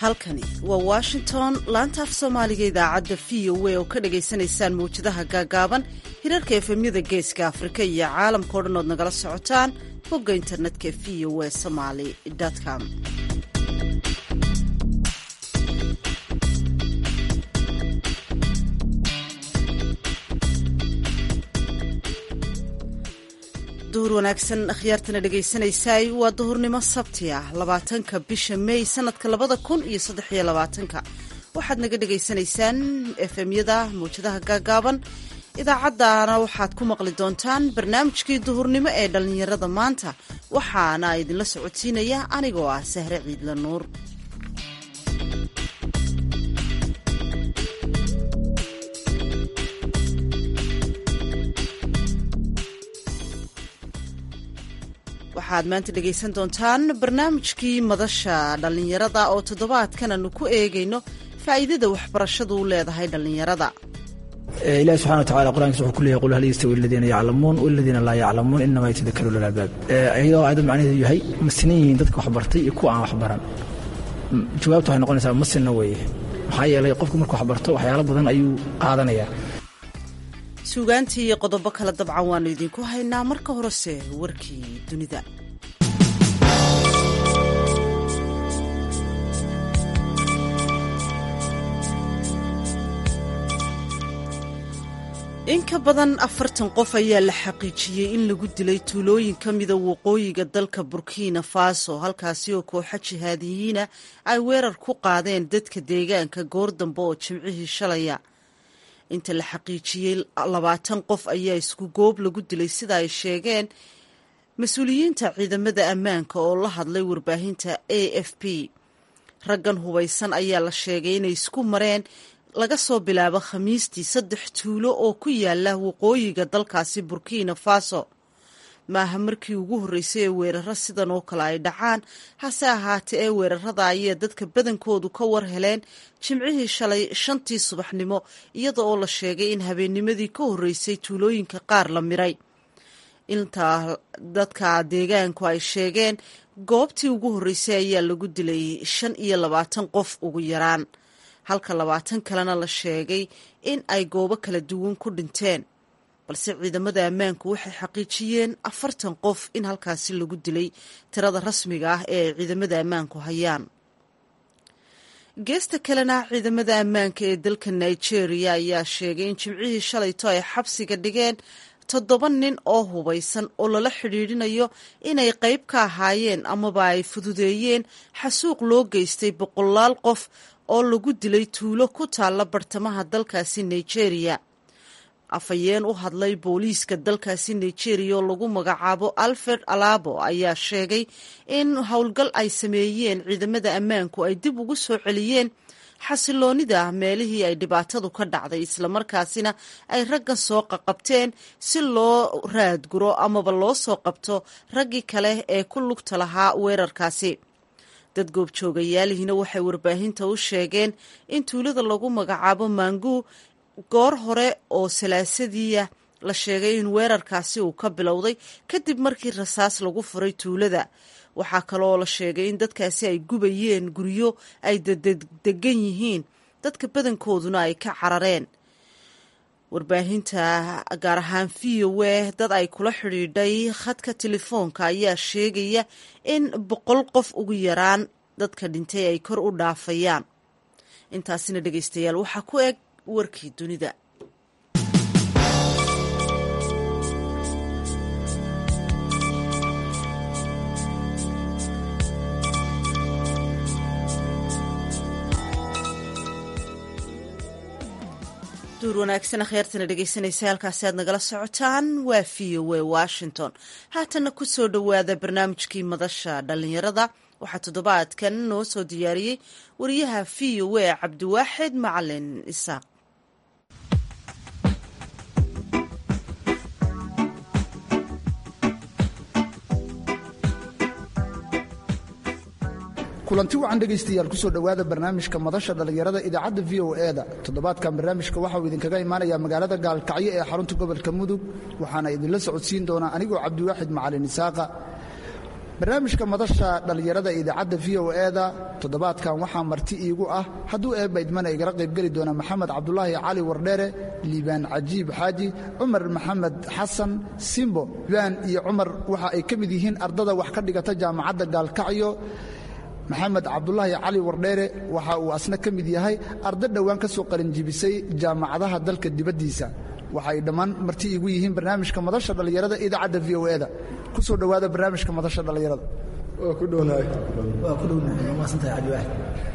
halkani waa washington laanta af soomaaliga idaacadda v o a oo ka dhagaysanaysaan mawjadaha gaagaaban hirarka efemyada geeska afrika iyo caalamkao dhan ood nagala socotaan bogga internetka v o a somaly com duhur wanaagsan akhyaartana dhegaysanaysaay waa duhurnimo sabti ah 20ka bisha May sanadka 2023 waxaad naga dhegaysanaysaan FM-yada mawjadaha gaagaaban idaacaddaana waxaad ku maqli doontaan barnaamijkii duhurnimo ee dhalinyarada maanta waxaana idinla socodsiinaya anigoo ah Sahre Ciidla Nuur. waxaad maanta dhegaysan doontaan barnaamijkii madasha dhallinyarada oo toddobaadkan aanu ku eegayno faa'iidada waxbarashadu u leedahay dhallinyarada. ilaahi subxaana watacaala qur-aankiisa wuxuu ku leeyahay qul hal yastawi aladiina yaclamuun waladiina laa yaclamuun inamaa yatadakaru ulul albaab. iyadoo aayadda macnaheedu yahay ma sinan yihiin dadka waxbartay iyo kuwa aan waxbaran. jawaabtu waxay noqonaysaa ma sinna weeye maxaa yeelay qofku markuu waxbarto waxyaalo badan ayuu qaadanayaa. suugaantii iyo qodobo kale dabcan waannu idinku haynaa marka horese warkii dunida. in ka badan 40 qof ayaa la xaqiijiyey in lagu dilay tuulooyin ka mida waqooyiga dalka Burkina Faso halkaasi oo kooxo jihaadiyiina ay weerar ku qaadeen dadka deegaanka goor dambe oo Jimcihii shalaya. inta la xaqiijiyey 20 qof ayaa isku goob lagu dilay sida ay sheegeen mas-uuliyiinta ciidamada ammaanka oo la hadlay warbaahinta AFP. raggan hubaysan ayaa la sheegay inay isku mareen laga soo bilaabo Khamiistii 3 tuulo oo ku yaala waqooyiga dalkaasi Burkina Faso. maaha markii ugu horreysay ee weeraro sidan oo kale ay dhacaan hase ahaatee ee weerarada ayay dadka badankoodu ka war heleen Jimcihii shalay 5tii subaxnimo iyada oo la sheegay in habeennimadii ka horreysay tuulooyinka qaar la miray. inta dadka deegaanku ay sheegeen goobtii ugu horreysay ayaa lagu dilay 25 qof ugu yaraan halka 20 kalena la sheegay in ay goobo kala duwan ku dhinteen. balse ciidamada ammaanku waxay xaqiijiyeen 40 qof in halkaasi lagu dilay tirada rasmiga ah ee ciidamada ammaanku hayaan. geesta kalena ciidamada ammaanka ee dalka Nigeria ayaa sheegay in Jimcihii shalayto ay xabsiga dhigeen 7 nin oo hubaysan oo lala xidhiidhinayo inay qayb ka ahaayeen amaba ay fududeeyeen xasuuq loo geystay boqolaal qof oo lagu dilay tuulo ku taalla bartamaha dalkaasi Nigeria. afayeen u hadlay booliiska dalkaasi Nigeria oo lagu magacaabo Alfred Alabo ayaa sheegay in howlgal ay sameeyeen ciidamada ammaanku ay dib ugu soo celiyeen xasiloonida meelihii ay dhibaatadu ka dhacday islamarkaasina ay raggan soo qabteen si loo raadguro amaba loo soo qabto raggii kale ee ku lugta lahaa weerarkaasi. dad goobjoogayaalihina waxay warbaahinta u sheegeen in tuulada lagu magacaabo Mangu goor hore oo salaasadiiya la sheegay in weerarkaasi uu ka bilowday kadib markii rasaas lagu furay tuulada. waxaa kaloo la sheegay in dadkaasi ay gubayeen guryo ay degan yihiin dadka badankooduna ay ka carareen. warbaahinta gaar ahaan VOA dad ay kula xidhiidhay khadka telefoonka ayaa sheegaya in 100 qof ugu yaraan dadka dhintay ay kor u dhaafayaan. intaasina dhegaystayaal waxaa ku eg warkii dunida. duur wanaagsan akhyaartana dhegaysanaysa halkaasi aad nagala socotaan waa VOA Washington. haatana ku soo dhowaada barnaamijkii madasha dhallinyarada waxaa toddobaadkan noo soo diyaariyey wariyaha VOA Cabdiwaaxid Macalin Isaaq. kulanti wacan dhegaystayaal kusoo dhowaada barnaamijka madasha dhallinyarada idaacadda v o e da toddobaadkan barnaamijka waxa uu idinkaga imaanayaa magaalada gaalkacyo ee xarunta gobolka mudug waxaana idinla socodsiin doonaa anigoo cabdiwaaxid macalin isaaqa barnaamijka madasha dhallinyarada idaacadda v o e da toddobaadkan waxaa marti iigu ah hadduu eebba idmana igala qaybgeli doona maxamed cabdulaahi cali wardheere, liibaan cajiib xaaji, cumar maxamed xasan simbo. liibaan iyo cumar waxa ay ka mid yihiin ardada wax ka dhigata jaamacadda gaalkacyo. maxamed cabdulaahi cali wardheere waxa uu asna ka mid yahay arda dhowaan ka soo qalinjibisay jaamacadaha dalka dibaddiisa. waxa ay dhammaan marti iigu yihiin barnaamijka madasha dhallinyarada idaacadda v o e da. ku soo dhowaada barnaamijka madasha dhallinyarada. waa ku dhownahay maasantahay cabdiwaaxid.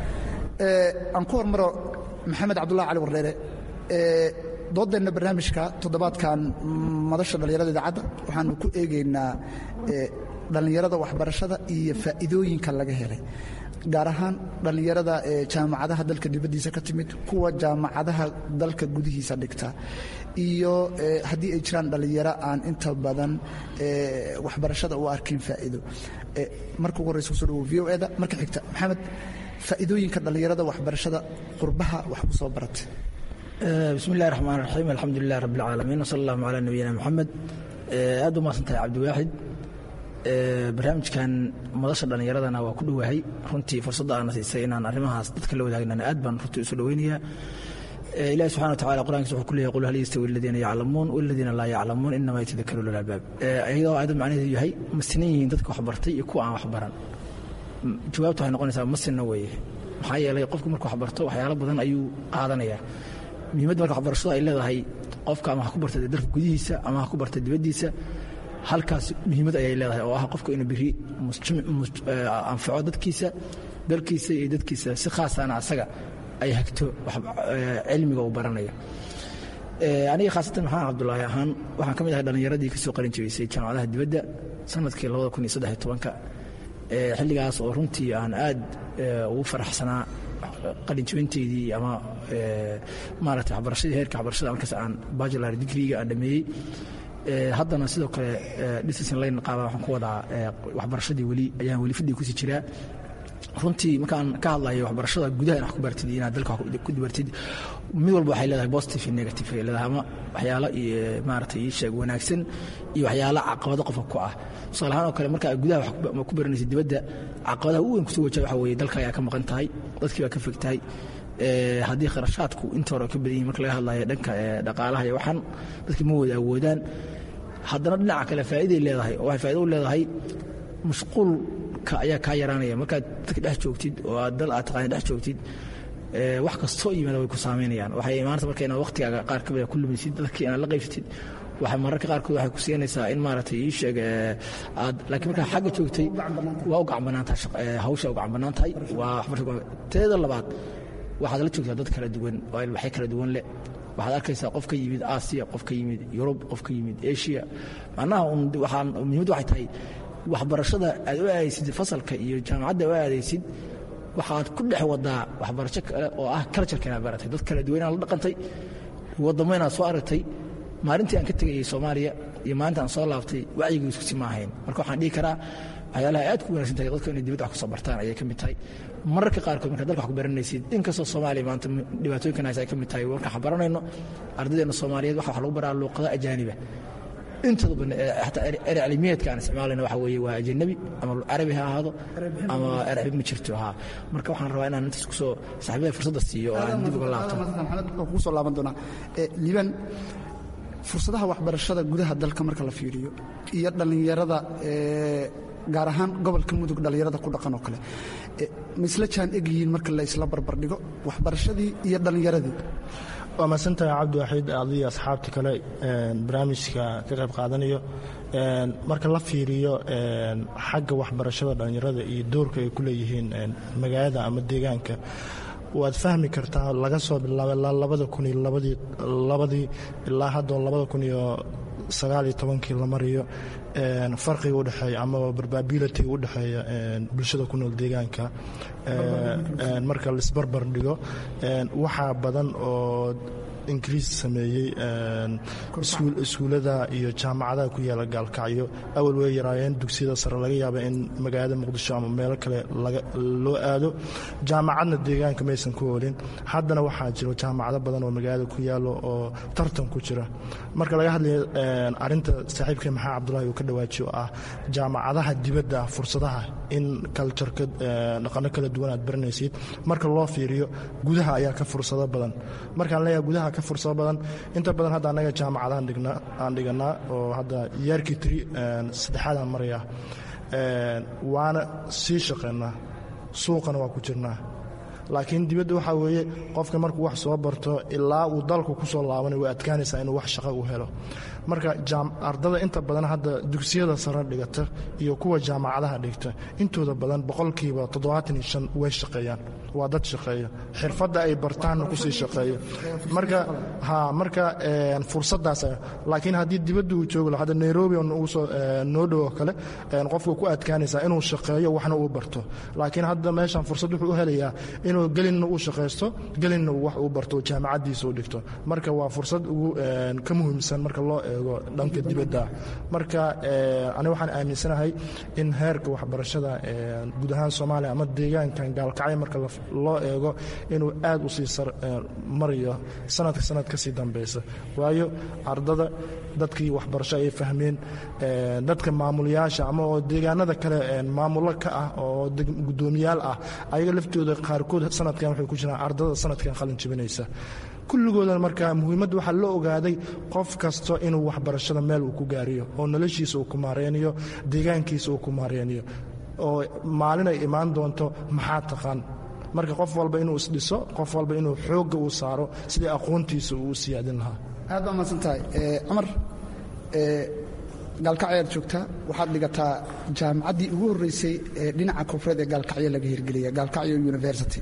aan ku hormaro maxamed cabdulahi cali wardheere. doodeenna barnaamijka toddobaadkan madasha dhallinyarada idaacadda waxaanu ku eegaynaa dhallinyarada waxbarashada iyo faa'iidooyinka laga helay, gaar ahaan dhallinyarada jaamacadaha dalka dibaddiisa ka timid, kuwa jaamacadaha dalka gudihiisa dhigta, iyo haddii ay jiraan dhallinyaro aan inta badan waxbarashada u arkin faa'iido. marka ugu horreysa kusoo dhawow v o e da. marka xigta maxamed, faa'iidooyinka dhallinyarada waxbarashada qurbaha wax ku soo baratay. bismi illahi raxmaan raxiim, alxamdulilah rabbi alcaalamiin, wasala allahu calaa nabiyina moxamed. aad u mahadsantahay cabdiwaaxid. barnaamijkan madasha dhallinyaradana waa ku dhowahay. runtii fursadda aana siisay inaan arrimahaas dadka la wadaagnana aad baan runtii isu dhoweynayaa. ilahi subxana wa tacala qur'ankiisa wuxuu ku leeyahay qul hal yastawi aladiina yaclamuun waladiina laa yaclamuun inamaa yatadakaru ulul albaab. iyadoo aayadda macnaheedu yahay ma sinan yihiin dadka waxbartay iyo kuwa aan waxbaran. jawaabta waxay noqonaysaa ma sinna weeye. maxaa yeelay qofku markuu waxbarto waxyaalo badan ayuu qaadanayaa. muhiimadda marka waxbarashadu ay leedahay qofka ama ha ku bartay dalka gudihiisa ama ha ku bartay dibaddiisa, halkaas muhiimad ayay leedahay oo ah qofka inuu biri anfaco dadkiisa, dalkiisa iyo dadkiisa, si khaasana asaga ay hagto cilmiga uu baranayo. aniga khaasatan maxamed cabdulaahi ahaan waxaan ka mid ahay dhallinyaradii ka soo qalin jebisay jaamacadaha dibadda sanadkii 2013. xilligaas oo runtii aan aad ugu faraxsanaa qalinjebinteydii ama maaragtay waxbarashadii heerka waxbarashada markaas aan bachelor degreega aan dhameeyey. haddana sidoo kale distance line qaaba waxaan ku wadaa waxbarashadii ayaan weli fadhiga kusii jiraa. runtii markaan ka hadlayo waxbarashada gudaha in wax ku bartid iyo inaad dalka ku bartid, mid walba waxay leedahay positive iyo negative ay leedahay, ama waxyaalo maaragtay ii sheeg wanaagsan iyo waxyaalo caqabado qofka ku ah. tusaale ahaan oo kale marka gudaha wax ku baranaysid dibadda, caqabadaha ugu weyn kusoo wajaha waxa weeye dalka ayaa ka maqan tahay, dadkii baa ka fog tahay. haddii kharashaadku inta hore ka badan yihin marka laga hadlayo dhanka dhaqaalaha iyo waxaan dadkii ma wada awoodaan. haddana dhinaca kale faa'iiday leedahay oo waxay faa'iido u leedahay mashquulka ayaa kaa yaraanaya markaad dadka dhex joogtid oo aad dal aad taqaani dhex joogtid. wax kastoo yimaada way ku saameynayaan. waxay imaanaysa marka inaad waqtigaaga qaar ka mida ku lumaysid, dadkii inaad la qaybsatid. waxay mararka qaarkood waxay ku siinaysaa in maaragtay ii sheeg aad laakiin markaa xagga joogtay waa u gacan bannaan tahay, hawsha u gacan bannaan tahay. waa waxbarasho. teeda labaad, waxaad la joogtaa dad kala duwan oo waxay kala duwan leh. waxaad arkaysaa qof ka yimid aasiya, qof ka yimid yurub, qof ka yimid eshiya. macnaha muhiimaddu waxay tahay waxbarashada aad u aadaysid fasalka iyo jaamacadda u aadaysid, waxaad ku dhex wadaa waxbarasho kale oo ah cultureka inaad baratay, dad kala duwan inaad la dhaqantay, waddamo inaad soo aragtay. maalintii aan ka tegayay Soomaaliya iyo maalinta aan soo laabtay wacyigu isku si maahayn. marka waxaan dhihi karaa waxyaalaha aad ku wanaagsan tahay dadka inay dibadda wax ku soo bartaan ayay ka mid tahay. mararka qaarkood markaad dalka wax ku baranaysid, inkastoo Soomaaliya maanta dhibaatooyinkan ay ka mid tahay, marka wax baranayno ardaydeena Soomaaliyeed waxa lagu baraa luqado ajaaniba. intooda badan xataa cilmiyeedka aan isticmaalayna waxa weeye waa ajnabi, ama carabi ha ahaado ama carabi ma jirto. marka waxaan rabaa inaan intaas ku soo saaxiibada fursadda siiyo oo aan dib uga laabto. maxamed oo ku soo laaban doona liban fursadaha waxbarashada gudaha dalka marka la fiiriyo iyo dhallinyarada gaar ahaan gobolka mudug dhallinyarada ku dhaqan oo kale ma isla jaan egyihiin marka la isla barbardhigo waxbarashadii iyo dhallinyaradii. waa mahadsantahay cabdiwaxiid, adiyo asxaabta kale barnaamijka ka qayb qaadanayo. marka la fiiriyo xagga waxbarashada dhallinyarada iyo doorka ay ku leeyihiin magaalada ama deegaanka, waad fahmi kartaa laga soo bilaabay labadii ilaa hadda 2019 la mariyo farqiga u dhexeeya ama probability u dhexeeya bulshada ku nool deegaanka marka la isbarbar dhigo waxaa badan oo ingiriis sameeyey iskuullada iyo jaamacadaha ku yaala gaalkacyo awal way yaraayeen dugsiyada sare laga yaaba in magaalada muqdisho ama meelo kale loo aado jaamacadna deegaanka maysan ku oolin haddana waxaa jiro jaamacado badan oo magaalada ku yaalo oo tartan ku jira marka laga hadlayo arinta saaxiibkay maxaa cabdulaahi uu ka dhawaajiyo ah jaamacadaha dibadda fursadaha in cultureka dhaqano kala duwan aad baranaysid marka loo fiiriyo gudaha ayaa ka fursado badan markaan leeyahay gudaha ka fursado badan inta badan hadda annaga jaamacadahan aan dhiganaa oo hadda yeerkii 3 maraya waana sii shaqaynaa suuqana waa ku jirnaa laakiin dibadda waxaa weeye qofka markuu wax soo barto ilaa uu dalku ku soo laabanay way adkaanaysaa inuu wax shaqo u helo marka ardada inta badan hadda dugsiyada sare dhigata iyo kuwa jaamacadaha dhigta intooda badan boqolkiiba 75 way shaqeeyaan waa dad shaqeeya xirfadda ay bartaanna ku sii shaqeeya marka fursadaas laakiin haddii dibadda uu joogo hadda Nairobi oo soo noo dhow kale qofku ku adkaanaysaa inuu shaqeeyo waxna uu barto laakiin hadda meeshan fursad wuxuu u helayaa inuu gelinna uu shaqeysto gelinna uu wax uu barto jaamacadiisa uu dhigto marka waa fursad ugu ka muhiimsan marka loo eego dhanka dibadda marka aniga waxaan aaminsanahay in heerka waxbarashada guud ahaan Soomaaliya ama deegaankan gaalkacyo marka loo eego inuu aad u sii mariyo sanad ka sii dambaysa waayo ardada dadkii waxbarasho ay fahmeen dadka maamulayaasha ama oo deegaanada kale maamulo ka ah oo gudoomiyaal ah ayaga laftooda qaarkood sanadkan waxay ku jiraan ardada sanadkan qalin jibinaysa kulligoodan marka muhiimadda waxaa loo ogaaday qof kasto inuu waxbarashada meel uu ku gaariyo oo noloshiisa uu ku maareeniyo deegaankiisa uu ku maareeniyo oo maalin ay imaan doonto maxaa taqaan marka qof walba inuu isdhiso qof walba inuu xoogga uu saaro sidii aqoontiisa uu u siyaadin lahaa aad baa mahadsantahay cumar gaalkacyaad joogtaa waxaad dhigataa jaamacaddii ugu horreysay dhinaca koonfureed ee gaalkacyo laga hirgeliya gaalkacyo university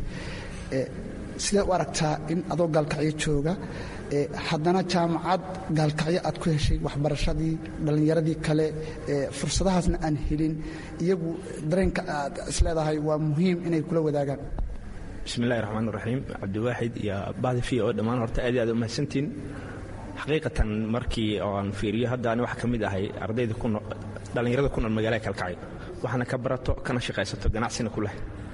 sidee u aragtaa in adoo gaalkacyo jooga haddana jaamacad gaalkacyo aad ku heshay waxbarashadii dhallinyaradii kale fursadahaasna aan helin iyagu dareenka aad isleedahay waa muhiim inay kula wadaagaan bismillahi raxmaan raxiim cabdiwaaxid iyo bahdi fi oo dhammaan horta aad iyo aad u mahadsantiin xaqiiqatan markii aan fiiriyo hadda ani waxa ka mid ahay ardayda dhallinyarada ku nool magaalada Kalkacyo waxaana ka barato kana shaqaysato ganacsina ku leh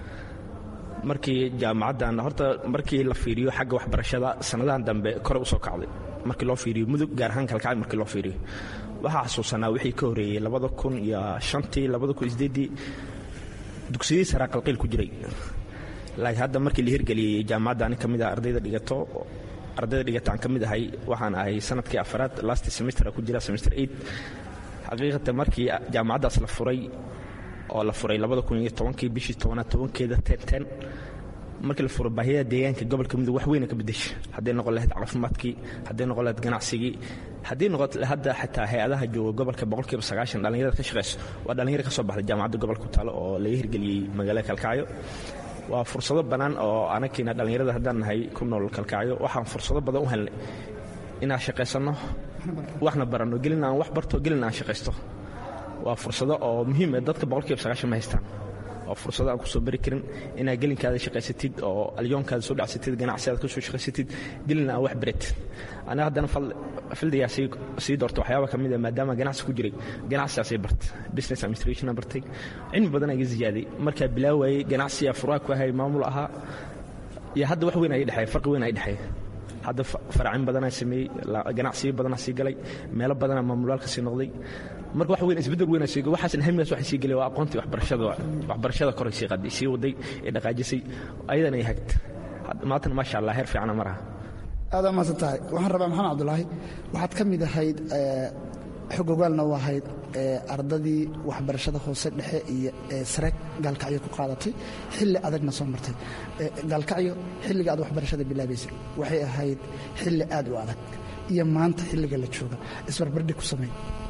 markii jaamacaddan horta markii la fiiriyo xagga waxbarashada sanadahan dambe kor u soo kacday markii loo fiiriyo mudug gaar ahaan Kalkacyo markii loo fiiriyo waxa xasuusanaa wixii ka horeeyay 2005 2008 dugsiyo sare qalqil ku jiray laakiin hadda markii la hirgeliyay jaamacaddan kamid ah ardayda dhigataan kamid ahay waxaan ahay sanadkii afraad last semester ku jira semester 8 xaqiiqatan markii jaamacaddaas la furay oo la furay 2010 bishii 10keeda 10 markii la furay baahida deegaanka gobolka mudug wax weyn ka bedeshay haddii noqon lahayd caafimaadkii haddii noqon lahayd ganacsigii haddii noqon hadda xitaa hay'adaha jooga gobolka 90% dhalinyarada ka shaqeyso waa dhalinyaro ka soo baxday jaamacadda gobolka ku taalo oo laga hirgeliyay magaalada Kalkacyo waa fursado badan oo anakiina dhalinyarada haddaan nahay ku nool Kalkacyo waxaan fursado badan u helnay inaan shaqeysano waxna barano gelin aan wax barto gelin aan shaqeysto waa fursado oo muhiim ah dadka 90% ma haystaan oo fursado aan ku soo bari karin inaad gelinkaada shaqeysatid oo alyoonkaada soo dhacsatid ganacsigaada ku soo shaqeysatid gelin aan wax barat ana haddana fildiga sii doorto waxyaabo kamid ah maadaama ganacsi ku jiray ganacsigaas ay bartay business administration bartay cilmi badan ay ziyaaday marka bilaaway ganacsiga furaa ku ahay maamul ahaa iyo hadda wax weyn ay dhaxay farqi weyn ay dhaxay hadda faracin badan ay sameeyay ganacsiyo badan ay sii galay meelo badan maamulka sii noqday marka wax weyn isbedel weyn ay sii waxaas hamiyaas wax sii galay waa aqoontii waxbarashada kor sii qaday sii waday ee dhaqaajisay ayadana ay hagta maanta ma sha Allah heer fiican maraha aad ma santahay waxaan rabaa maxamed cabdulaahi waxaad ka mid ahayd xogogaalna waa ahayd ardadii waxbarashada hoose dhexe iyo sare gaalkacyo ku qaadatay xilli adagna soo martay gaalkacyo xilliga aad waxbarashada bilaabaysay waxay ahayd xilli aad u adag iyo maanta xilliga la jooga isbarbardhig ku sameey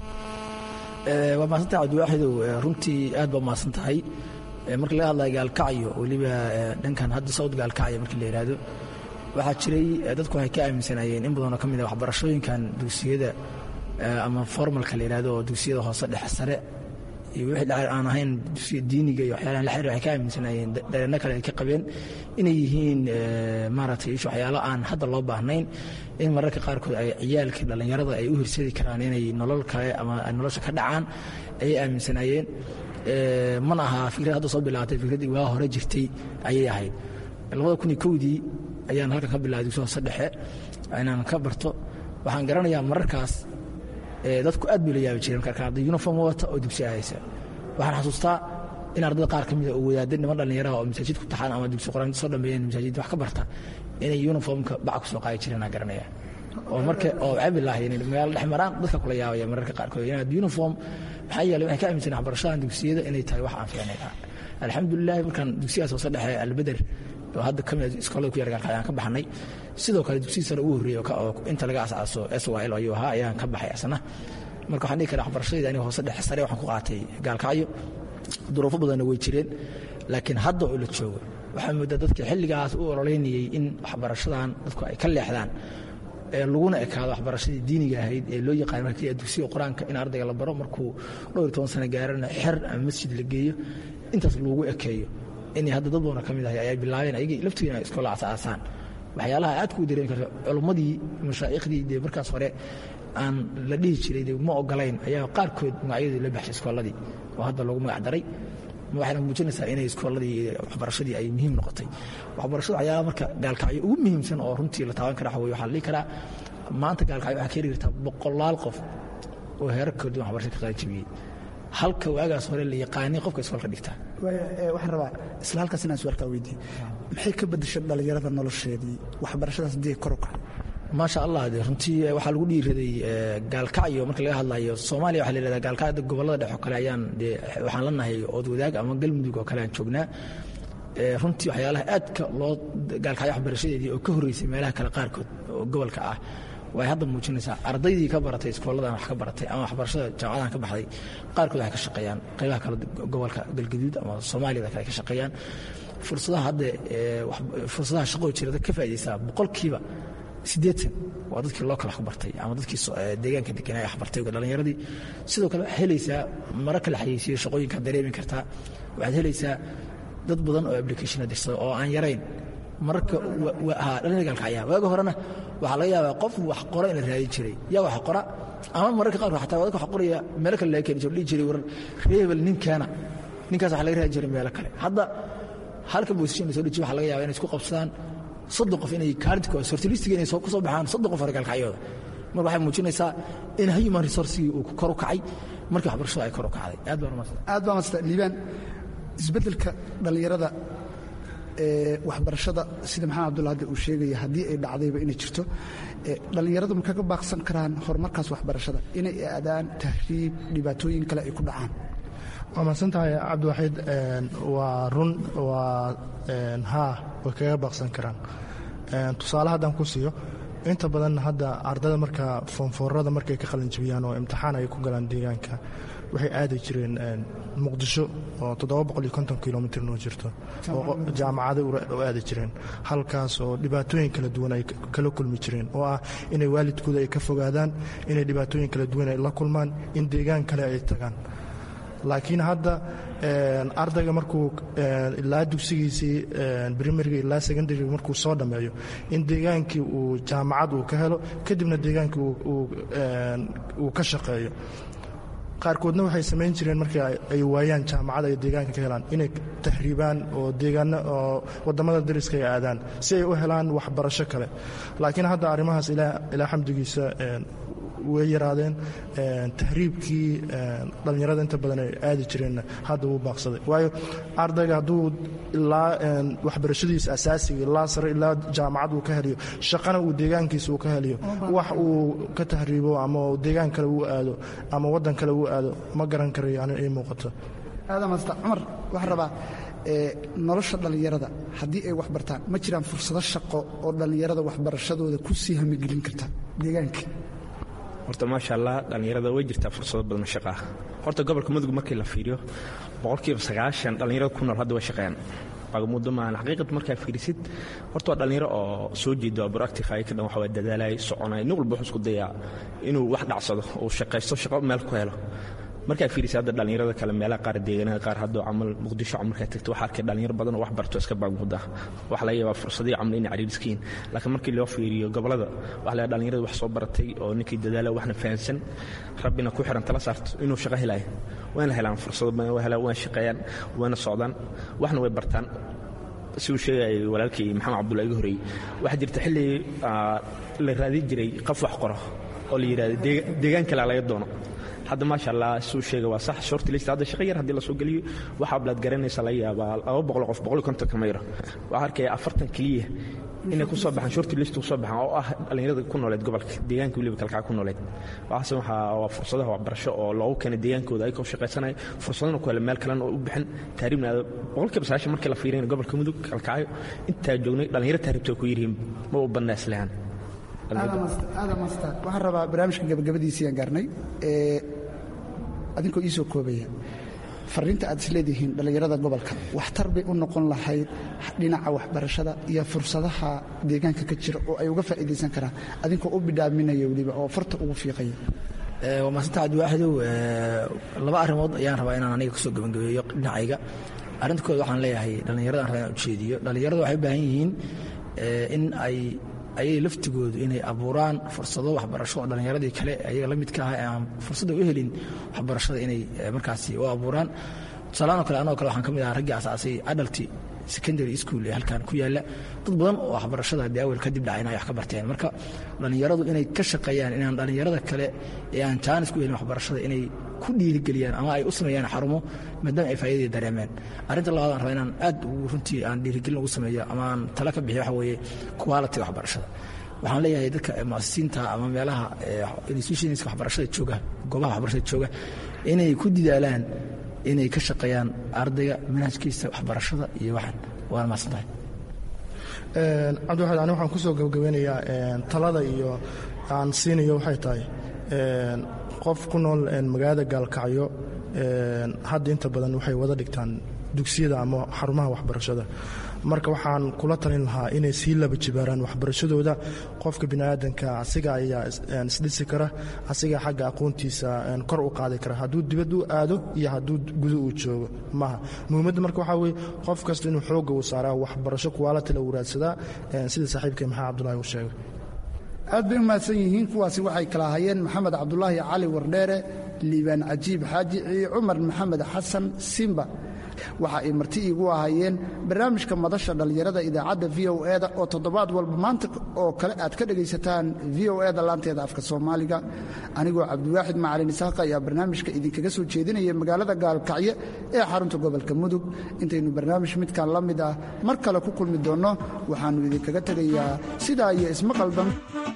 waa maasantahay cabdiwaaxidow runtii aad baa maasan tahay markii laga hadlaya gaalkacyo weliba dhankan hadda sawd gaalkacyo markii la yidhaahdo waxaa jiray dadku waxay ka aaminsanayeen in badanoo ka mid ah waxbarashooyinkan dugsiyada ama formalka la yidhaahdo oo dugsiyada hoose dhexe sare iyo wixii aan ahayn diiniga iyo waxyaalahan la xiriir waxay ka aaminsanaayeen dareenno kale ay ka qabeen inay yihiin maaragtay waxyaalo aan hadda loo baahnayn in mararka qaarkood ay ciyaalka dhallinyarada ay u hirsadi karaan inay nolol kale ama nolosha ka dhacaan ayay aaminsanaayeen mana aha fikrad hadda soo bilaabatay fikraddii waa hore jirtay ayay ahayd 2001dii ayaan halkan ka bilaabay dugsiga hoose dhexe inaan ka barto waxaan garanayaa mararkaas dadku aad bay la yaabi jireen marka arday uniform wata oo dugsiga haysa waxaan xasuustaa in ardayda qaar ka mid ah oo wadaadada niman dhallinyaraha oo masaajid ku taxaan ama dugsi quraanka soo dhameeyeen masaajid wax ka barta inay uniformka bac ku soo qaadi jireen aan garanayaa oo marka oo cabilahay inay meel dhex maraan dadka kula yaabaya mararka qaarkood inaad uniform maxaa yeelay waxay ka aaminsanaa waxbarashada dugsiyada inay tahay wax aan fiicnayn alxamdulilah markaan dugsigaas hoose dhexe albedel oo hadda ka mid iskoolada ku yargaan ayaan ka baxnay sidoo kale dugsiga sare ugu horreeyay oo inta laga asaaso SYL ayuu ahaa ayaan ka baxay asna marka waxaan dhihi karaa waxbarashadayda aniga hoose dhexe sare waxaan ku qaatay gaalkacyo duruufo badanna way jireen laakiin hadda oo la joogo waxaa moodaa dadka xilligaas u ololeynayay in waxbarashadan dadku ay ka leexdaan laguna ekaado waxbarashadii diiniga ahayd ee loo yaqaan markii dugsiga quraanka in ardayga la baro markuu 12 sano gaarana xer ama masjid la geeyo intaas loogu ekeeyo in hadda dad badan ka mid ah ay bilaabeen ayaga laftiina iskool aasaasan waxyaalaha aad ku direen karto culummadii mashaayiikhdii markaas hore aan la dhihi jiray ma ogolayn ayaa qaarkood magacyadii la baxshay iskooladii oo hadda lagu magac daray waxayna muujinaysaa inay iskooladii waxbarashadii ay muhiim noqotay waxbarashada ayaa marka gaalkacyo ugu muhiimsan oo runtii la taaban kara waxa la dhihi karaa maanta gaalkacyo waxaa ka heli kartaa boqolaal qof oo heerarkooda waxbarashada ka qayb jabiyey halka waagaas hore la yaqaanay qofka iskoolka dhigta waxaan rabaa isla halkaas inaan su'aalkaa weydiiyo maxay ka beddeshay dhallinyarada nolosheedii waxbarashadaas haddii kor u kacay maasha allah de runtii waxaa lagu dhiiraday gaalkacyo marka laga hadlayo soomaaliya waxaa la yidhahdaa gaalkacyo gobollada dhexe oo kale ayaan de waxaan la nahay ood wadaag ama galmudug oo kale aan joognaa runtii waxyaalaha aadka loo gaalkacyo waxbarashadeedii oo ka horreysay meelaha kale qaarkood oo gobolka ah way hadda muujinaysaa ardaydii ka baratay iskooladan wax ka baratay ama waxbarashada jaamacadan ka baxday qaarkood waxay ka shaqeeyaan qaybaha kale gobolka galgaduud ama soomaaliyada kale ka shaqeeyaan fursadaha hadda fursadaha shaqo jirada ka faa'iideysaa boqolkiiba 80 waa dadkii loo kala wax bartay ama dadkii deegaanka deganaa wax bartay dhalinyaradii sidoo kale waxaad helaysaa mara kala xayeysiyo shaqooyinka dareemi kartaa waxaad helaysaa dad badan oo application dirsada oo aan yarayn marka dhalinyarada gaalkacyaa waaga horena waxaa laga yaabaa qof wax qora in la raadin jiray yaa wax qora ama mararka qaar xataa dadka wax qoraya meelo kale laga keeni jiray dhihi jiray war reebel ninkaas waxa laga raadin jiray meelo kale hadda halka position soo dhigi waxa laga yaabaa inay isku qabsadaan 30 qof inay kaartiko sortilistiga inay soo kusoo baxaan 30 qof gaalkacyooda mar waxay muujinaysaa in human resource uu kor u kacay markii waxbarashada ay kor u kacday aad baa maasta liibaan isbeddelka dhalinyarada waxbarashada sida maxamed cabdulla hadda uu sheegaya haddii ay dhacdayba inay jirto dhallinyaradu ma kaga baaqsan karaan horumarkaas waxbarashada inay aadaan tahriib dhibaatooyin kale ay ku dhacaan waa mahadsan tahay cabdiwaxiid waa run waa haa way kaga baaqsan karaan tusaale haddaan ku siiyo inta badan hadda ardayda marka foonfoorada markay ka qalin jabiyaan oo imtixaan ay ku galaan deegaanka waxay aadi jireen muqdisho oo 750 kilomitir noo jirto oo jaamacada u aadi jireen halkaas oo dhibaatooyin kala duwan ay kala kulmi jireen oo ah inay waalidkooda ay ka fogaadaan inay dhibaatooyin kala duwan ay la kulmaan in deegaan kale ay tagaan laakiin hadda ardayga markuu ilaa dugsigiisii primariga ilaa secondariga markuu soo dhammeeyo in deegaankii uu jaamacad uu ka helo kadibna deegaankii uu ka shaqeeyo qaarkoodna waxay samayn jireen markii ay waayaan jaamacada ay deegaanka ka helaan inay tahriibaan oo deegaano oo waddamada dariska ay aadaan si ay u helaan waxbarasho kale laakiin hadda arrimahaas ilaa xamdigiisa way yaraadeen tahriibkii dhallinyarada inta badan ay aadi jireenna hadda wuu baaqsaday waayo ardayga hadduu ilaa waxbarashadiisa asaasiga ilaa sare ilaa jaamacad uu ka heliyo shaqana uu deegaankiisa uu ka heliyo wax uu ka tahriibo ama deegaan kale uu aado ama waddan kale uu aado ma garan karayo ani ii muuqato aadam asta cumar waxaan rabaa nolosha dhallinyarada haddii ay wax bartaan ma jiraan fursado shaqo oo dhallinyarada waxbarashadooda ku sii hamigelin karta deegaanka horta maasha allah dhallinyarada way jirtaa fursado badan shaqo ah horta gobolka mudug markii la fiiriyo 90% dhallinyarada ku nool hadda way shaqeeyaan muddo maahan xaqiiqad markaa fiirisid horta waa dhallinyaro oo soo jeedo proactive ay ka dhan waxa dadaalay soconay nin walba wuxuu isku dayaa inuu wax dhacsado oo shaqaysto shaqo meel ku helo markaa fiirisa hadda dhallinyarada kale meelaha qaar deegaanada qaar haddoo camal muqdisho markaa tagto waxaa arkay dhallinyaro badan oo wax barto iska baagmuda waxa laga yaabaa fursadii camal inay cariiriska yihiin laakiin markii loo fiiriyo gobolada waxa laga dhallinyarada wax soo baratay oo ninkii dadaala waxna fahansan rabbina ku xiran tala saarto inuu shaqo helayo waana helaan fursado badan waa helaan waan shaqeeyaan waana socdaan waxna way bartaan si uu sheegay walaalkii maxamed cabdullaahi iga horeeyey waxaa jirta xilli la raadin jiray qof wax qoro oo la yidhaahdo deegaan kale laga doono hadda maasha allah suu sheega waa sax short list hadda shaqo yar haddii la soo geliyo waxaa ablaad garanaysa laga yaabaa 200 qof 150 ka mayro waxaa arkaya 40 keliya inay ku soo baxaan short list ku soo baxaan oo ah dhalinyarada ku nooleed gobolka deegaanka waliba kalkaa ku nooleed waxaas waa fursadaha waxbarasho oo loogu keenay deegaankooda ay ka shaqaysanay fursadana ku hel meel kale oo u bixin taariibna 100% markii la fiiriyay gobolka mudug kalkaayo inta joognay dhalinyarada taariibta ku yireen ma u bannaas lahan aadam master waxaan rabaa barnaamijka gabagabadiisii aan gaarnay adinkoo ii soo koobaya fariinta aad isleedihiin dhallinyarada gobolka waxtar bay u noqon lahayd dhinaca waxbarashada iyo fursadaha deegaanka ka jira oo ay uga faa'iidaysan karaan adinkoo u bidhaaminaya weliba oo farta ugu fiiqaya waa maasanta cabdiwaaxidow laba arrimood ayaan rabaa inaan aniga kasoo gabagabeeyo dhinacayga arrinta kood waxaan leeyahay dhallinyarada aan rabaa inaan ujeediyo dhallinyarada waxay u baahan yihiin in ayay laftigoodu inay abuuraan fursado waxbarasho oo dhallinyaradii kale ayaga la midka ah aan fursadda u helin waxbarashada inay markaasi u abuuraan tusaalahaan oo kale anoo kale waxaan ka mid ahaa raggii asaasay adult secondary school ee halkan ku yaalla dad badan oo waxbarashada haddii awel kadib dhacay inay wax ka barteen marka dhallinyaradu inay ka shaqeeyaan inaan dhallinyarada kale ee aan jaanis ku helin waxbarashada inay ku dhiirigeliyaan ama ay u sameeyaan xarumo maadaama ay faa'iidada dareemeen arrinta labaad aan rabaa inaan aad runtii aan dhiirigelin ugu sameeyo ama aan tala ka bixiyo waxa weeye quality waxbarashada waxaan leeyahay dadka muasisiinta ama meelaha institutionska waxbarashada jooga goobaha waxbarashada jooga inay ku didaalaan inay ka shaqeeyaan ardayga manhajkiisa waxbarashada iyo waxan waana maasantahay cabdiwaxid ani waxaan ku soo gabagabeynayaa talada iyo aan siinayo waxay tahay qof ku nool magaalada gaalkacyo hadda inta badan waxay wada dhigtaan dugsiyada ama xarumaha waxbarashada marka waxaan kula talin lahaa inay sii laba jibaaraan waxbarashadooda qofka biniaadanka asiga ayaa isdhisi kara asiga xagga aqoontiisa kor u qaadi kara hadduu dibad u aado iyo hadduu gudo uu joogo maaha muhiimadda marka waxaa weye qof kasta inuu xoogga uu saaraa waxbarasho quality la waraadsadaa sida saaxiibkay maxamed cabdullaahi uu sheegay aad bay u mahadsan yihiin kuwaasi waxay kala hayeen maxamed cabdulaahi cali wardheere liibaan cajiib xaaji iyo cumar maxamed xasan simba waxa ay marti iigu ahaayeen barnaamijka madasha dhallinyarada idaacadda v o e da oo toddobaad walba maanta oo kale aad ka dhegaysataan v o e da laanteeda afka soomaaliga anigoo cabdiwaaxid macalin isaaqa ayaa barnaamijka idinkaga soo jeedinaya magaalada gaalkacyo ee xarunta gobolka mudug intaynu barnaamij midkan la mid ah mar kale ku kulmi doonno waxaannu idinkaga tegayaa sidaa iyo ismaqal dambe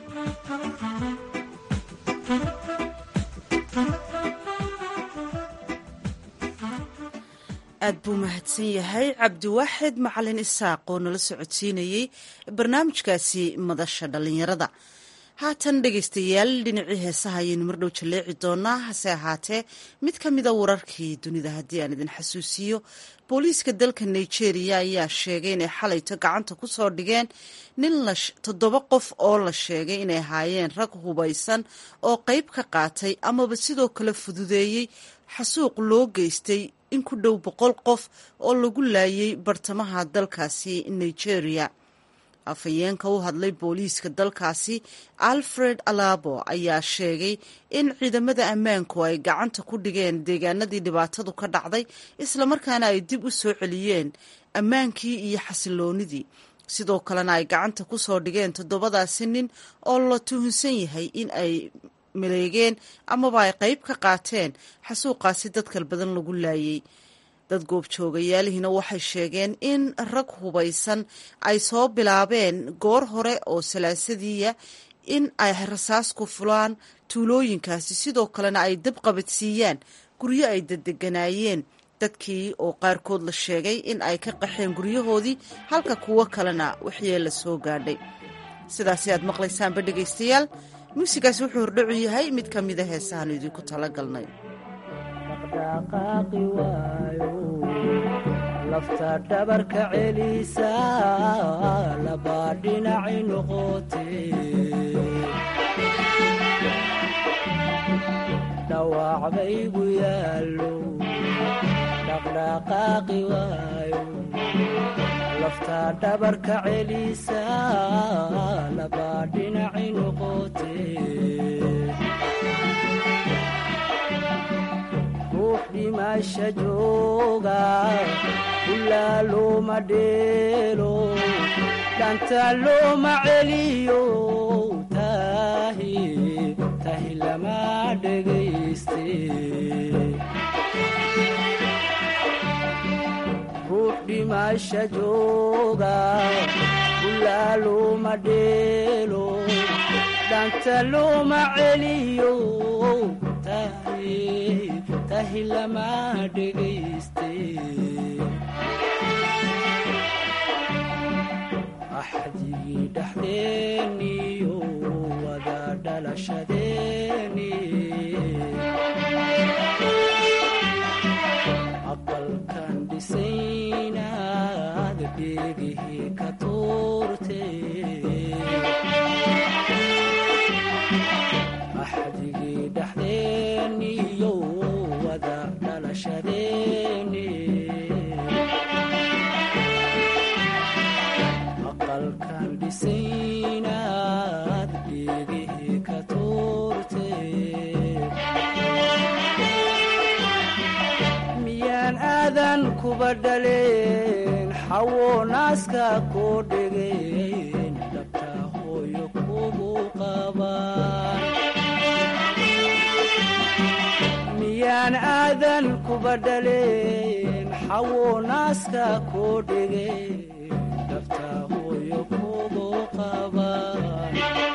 aad buu mahadsan yahay cabdiwaaxid macalin isaaq oo nala socodsiinayey barnaamijkaasi madasha dhallinyarada haatan dhegaystayaal dhinacii heesaha ayaynu mardhow jalleeci doonaa hase ahaatee mid ka mida wararkii dunida haddii aan idin xasuusiyo booliiska dalka nigeria ayaa sheegay inay xalayto gacanta ku soo dhigeen 7 qof oo la sheegay inay ahaayeen rag hubaysan oo qayb ka qaatay amaba sidoo kale fududeeyey xasuuq loo geystay in ku dhow 100 qof oo lagu laayay bartamaha dalkaasi nigeria afhayeenka u hadlay booliiska dalkaasi alfred alabo ayaa sheegay in ciidamada ammaanku ay gacanta ku dhigeen deegaanadii dhibaatadu ka dhacday islamarkaana ay dib u soo celiyeen ammaankii iyo xasiloonidii sidoo kalena ay gacanta ku soo dhigeen 7 nin oo la tuhunsan yahay in ay maleegeen amaba ay qayb ka qaateen xasuuqaasi dadka badan lagu laayay dad goobjoogayaalihiina waxay sheegeen in rag hubaysan ay soo bilaabeen goor hore oo salaasadiiya in ay rasaas ku fulaan tuulooyinkaasi sidoo kalena ay dab qabadsiiyaan guryo ay dedeganaayeen dadkii oo qaarkood la sheegay in ay ka qaxeen guryahoodii halka kuwo kalena waxyeella soo gaadhay sidaasi aad maqlaysaanba dhegaystayaal muusigaasi wuxuu hordhacu yahay mid ka mida heesahaanu idinku talagalnay dhaqaaqi waayo lafta dhabarka celisa laba dhinaci noqote dhawac baygu yaallo dhaqdhaqaaqi waayo lafta dhabarka celisa laba dhinaci noqotee ruux dhimasha jooga ilaa looma dheelo dhanta looma celiyo tahi lama dhegayste ruux dhimasha jooga ilaa looma dheelo dhanta looma celiyo tahi lama dhegayste axdigii dhexdeeniyo wada dhalashadeeni aqalkan dhisaynaad dheegihii ka tuurte axdigii dhexdeeniyo wada dhalashadeeni aqalkan dhisaynaad dheegihii ka tuurte miyaan aadan kuba dhaleen xawo naaska koo dhegeen dhabta hooyo kugu qabaan miyaan aadan kuba dhaleen xawo naaska koo dhegeen dhabta hooyo kugu qabaan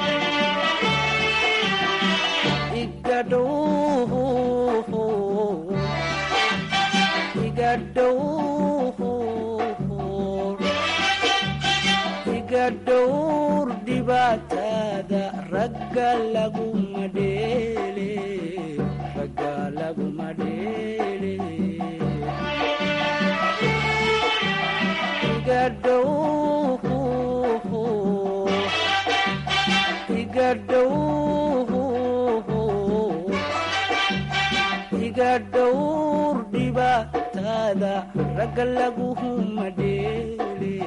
iga dhowr dhibaatada ragga laguma dheele iga dhowr dhibaatada ragga laguma dheele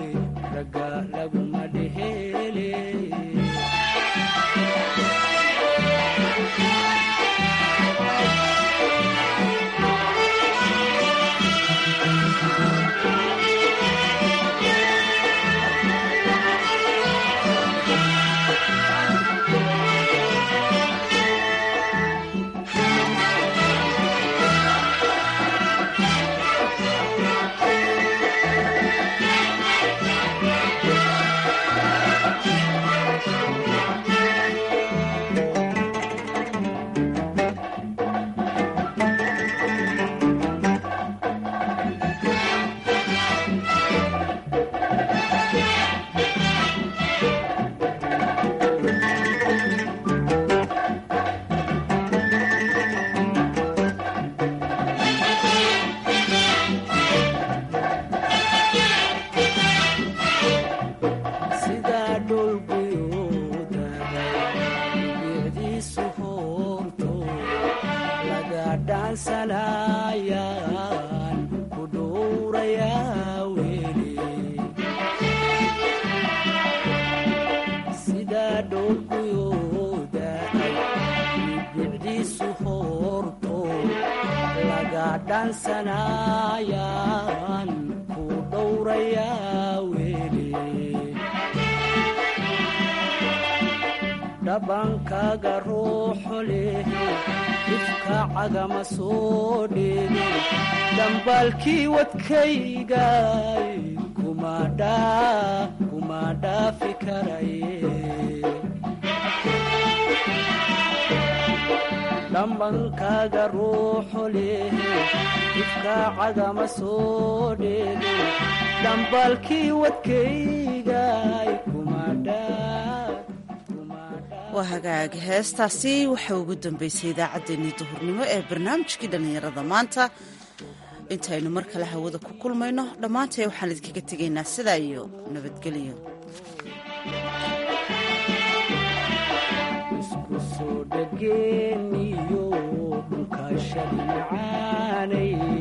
dhaansanayaan ku dhowrayaa weli dhabankaaga ruuxu leh ifka cagama soo dheege dambaalkii wadkaygay kuma dhaafi karaye dhabankaaga ruuxu leh ifka cagama soo dheege dambaalkii wadkaygay kuma waa hagaag heestaasi waxaa ugu dambeysay idaacaddeenii duhurnimo ee barnaamijkii dhallinyarada maanta intaynu mar kale hawada ku kulmayno dhammaantay waxaan idinkaga tegaynaa sidaa iyo nabadgelyo isku soo dhageeniyo dhashadi macaanay